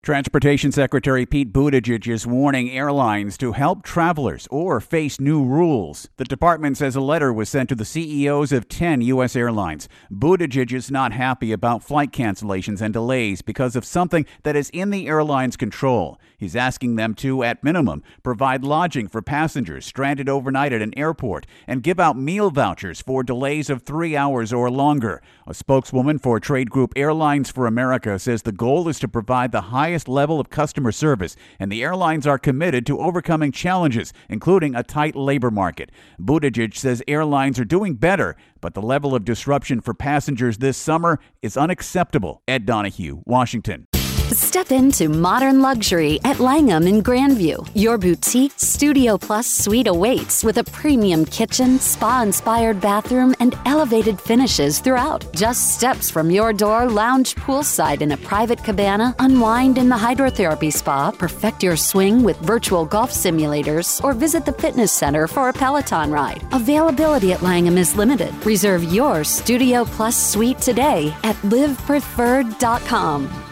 Transportation Secretary Pete Buttigieg is warning airlines to help travelers or face new rules. The department says a letter was sent to the CEOs of 10 U.S. airlines. Buttigieg is not happy about flight cancellations and delays because of something that is in the airline's control. He's asking them to, at minimum, provide lodging for passengers stranded overnight at an airport and give out meal vouchers for delays of 3 hours or longer. A spokeswoman for trade group Airlines for America says the goal is to provide the highest level of customer service, and the airlines are committed to overcoming challenges, including a tight labor market. Buttigieg says airlines are doing better, but the level of disruption for passengers this summer is unacceptable. Ed Donahue, Washington. Step into modern luxury at Langham in Grandview. Your boutique Studio Plus suite awaits with a premium kitchen, spa-inspired bathroom, and elevated finishes throughout. Just steps from your door, lounge poolside in a private cabana, unwind in the hydrotherapy spa, perfect your swing with virtual golf simulators, or visit the fitness center for a Peloton ride. Availability at Langham is limited. Reserve your Studio Plus suite today at livepreferred.com.